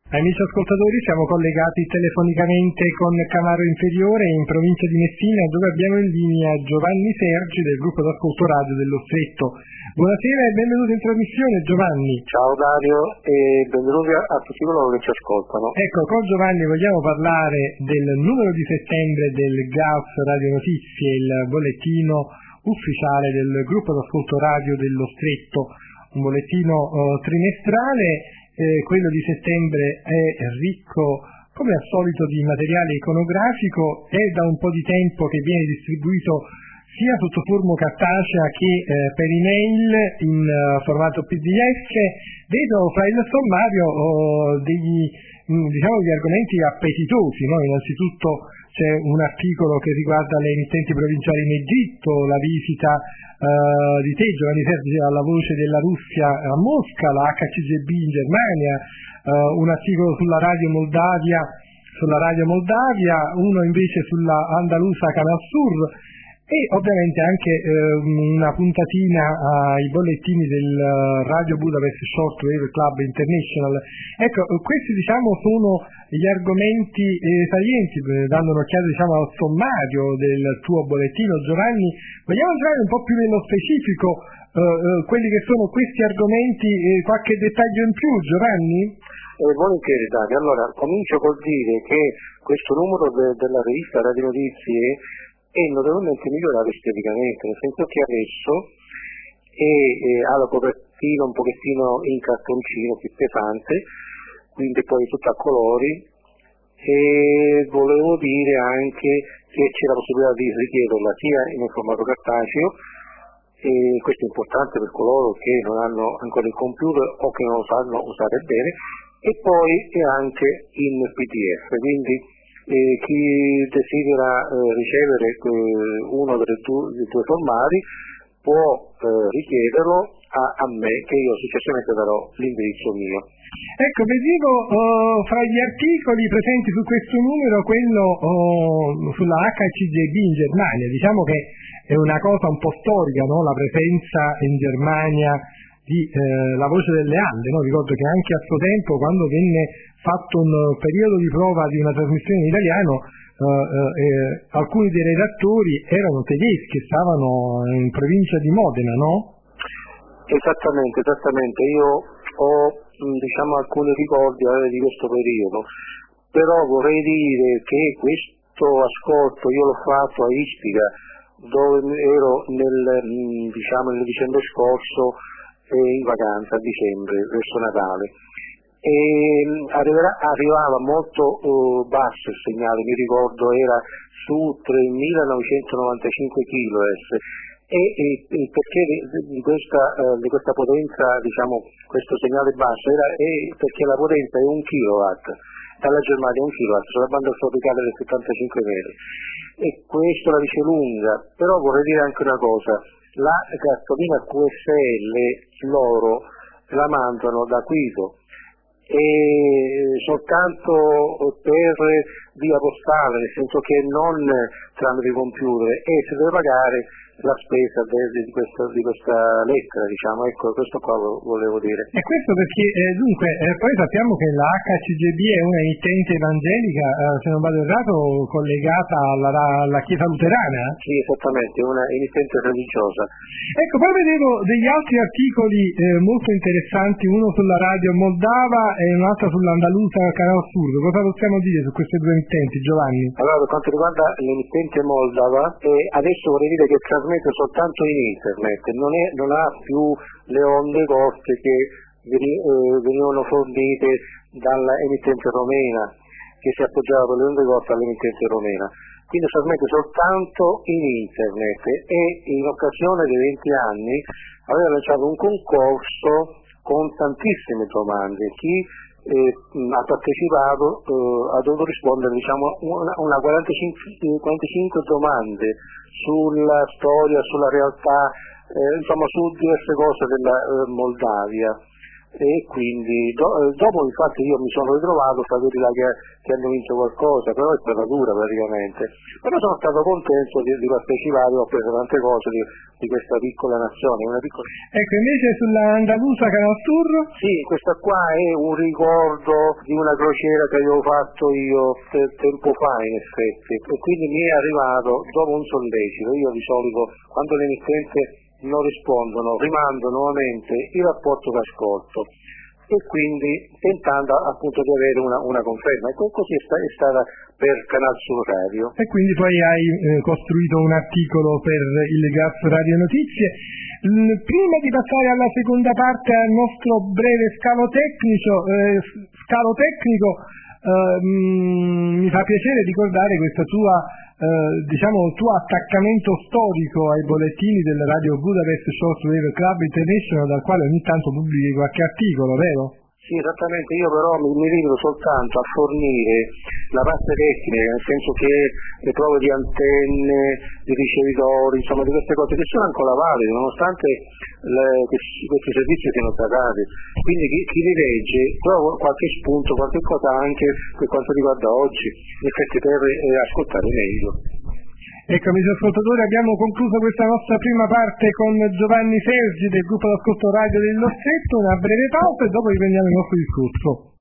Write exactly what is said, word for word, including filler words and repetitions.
Amici ascoltatori, siamo collegati telefonicamente con Camaro Inferiore in provincia di Messina, dove abbiamo in linea Giovanni Sergi del gruppo d'ascolto radio dello Stretto. Buonasera e benvenuti in trasmissione, Giovanni. Ciao Dario e benvenuti a tutti coloro che ci ascoltano. Ecco, con Giovanni vogliamo parlare del numero di settembre del G A U S Radio Notizie, il bollettino ufficiale del gruppo d'ascolto radio dello Stretto, un bollettino uh, trimestrale. Eh, quello di settembre è ricco come al solito di materiale iconografico, è da un po' di tempo che viene distribuito sia sotto forma cartacea che eh, per email in uh, formato P D F. Vedo fra il sommario oh, degli, mh, diciamo, degli argomenti appetitosi, no? Innanzitutto c'è un articolo che riguarda le emittenti provinciali in Egitto, la visita uh, di te, Giovanni Sergi, alla voce della Russia a Mosca, la H C G B in Germania, uh, un articolo sulla radio Moldavia, sulla radio Moldavia, uno invece sulla Andalusa Canal Sur e ovviamente anche uh, una puntatina ai bollettini del uh, Radio Budapest Shortwave Club International. Ecco, questi diciamo sono gli argomenti eh, salienti, dando un'occhiata diciamo al sommario del tuo bollettino, Giovanni. Vogliamo entrare un po' più nello specifico, eh, eh, quelli che sono questi argomenti, eh, qualche dettaglio in più, Giovanni? Eh, volentieri Dario, allora comincio col dire che questo numero de- della rivista Radio Notizie è notevolmente migliorato esteticamente, nel senso che adesso è, è, ha la copertina un pochettino in cartoncino più pesante, quindi poi tutto a colori, e volevo dire anche che c'è la possibilità di richiederla sia in un formato cartaceo, e questo è importante per coloro che non hanno ancora il computer o che non lo sanno usare bene, e poi è anche in P D F, quindi eh, chi desidera eh, ricevere eh, uno dei due, dei due formati può eh, richiederlo a, a me, che io successivamente darò l'indirizzo mio. Ecco, vedevo oh, fra gli articoli presenti su questo numero quello oh, sulla H C G B in Germania. Diciamo che è una cosa un po' storica, no? La presenza in Germania di eh, La Voce delle Ande, no? Ricordo che anche a suo tempo, quando venne fatto un periodo di prova di una trasmissione in italiano, eh, eh, alcuni dei redattori erano tedeschi, stavano in provincia di Modena, no? Esattamente, esattamente. Io ho diciamo alcuni ricordi di questo periodo, però vorrei dire che questo ascolto io l'ho fatto a Ispica, dove ero nel, diciamo, nel dicembre scorso eh, in vacanza a dicembre verso Natale, e arriverà, arrivava molto uh, basso il segnale, mi ricordo era su tremilanovecentonovantacinque kHz. E, e, e perché di questa, eh, di questa potenza, diciamo, questo segnale basso era e perché la potenza è un kilowatt, dalla Germania un kilowatt, sulla banda tropicale del settantacinque metri, e questo la dice lunga. Però vorrei dire anche una cosa: la cartolina Q S L loro la mandano da Quito e soltanto per via postale, nel senso che non tramite computer, e si deve pagare la spesa de, di, questa, di questa lettera, diciamo. Ecco, questo qua volevo dire. E questo perché eh, dunque eh, poi sappiamo che la H C G B è una emittente evangelica, eh, se non vado errato, collegata alla, alla Chiesa Luterana? Sì, esattamente, una emittente religiosa. Ecco, poi vedevo degli altri articoli eh, molto interessanti, uno sulla radio Moldava e un altro sull'Andalusa Canal Sur. Cosa possiamo dire su queste due emittenti, Giovanni? Allora, per quanto riguarda l'emittente Moldava, eh, adesso vorrei dire che trasmette soltanto in internet, non, è, non ha più le onde corte che venivano fornite dalla emittente romena, che si appoggiava per le onde corte all'emittente romena. Quindi trasmette soltanto in internet, e in occasione dei venti anni aveva lanciato un concorso con tantissime domande. Chi eh, ha partecipato eh, ha dovuto rispondere, diciamo, una, una quarantacinque, quarantacinque domande sulla storia, sulla realtà, eh, insomma su diverse cose della eh, Moldavia. e quindi do, dopo infatti io mi sono ritrovato fra quelli là che, che hanno vinto qualcosa, però è prematura praticamente, però sono stato contento di, di partecipare, ho preso tante cose di, di questa piccola nazione, una piccola... Ecco, invece sulla Andalusa Canal Tour? Sì, questa qua è un ricordo di una crociera che avevo fatto io te, tempo fa in effetti, e quindi mi è arrivato dopo un sollecito. Io di solito quando l'emittente non rispondono rimando nuovamente il rapporto che ascolto e quindi tentando appunto di avere una, una conferma, e così è, sta, è stata per Canal Sur Radio. E quindi poi hai eh, costruito un articolo per il Gaz Radio Notizie. Mm, prima di passare alla seconda parte, al nostro breve scalo tecnico, eh, scalo tecnico eh, mm, mi fa piacere ricordare questa tua eh, diciamo il tuo attaccamento storico ai bollettini del Radio Budapest Shortwave Club International, dal quale ogni tanto pubblichi qualche articolo, vero? Sì, esattamente, io però mi, mi limito soltanto a fornire la parte tecnica, nel senso che le prove di antenne, di ricevitori, insomma di queste cose che sono ancora valide, nonostante le, questi, questi servizi siano statali. Quindi chi, chi li legge trova qualche spunto, qualche cosa anche per quanto riguarda oggi, in effetti per eh, ascoltare meglio. Ecco, amici ascoltatori, abbiamo concluso questa nostra prima parte con Giovanni Sergi del gruppo d'ascolto radio dello Stretto, una breve pausa e dopo riprendiamo il nostro discorso.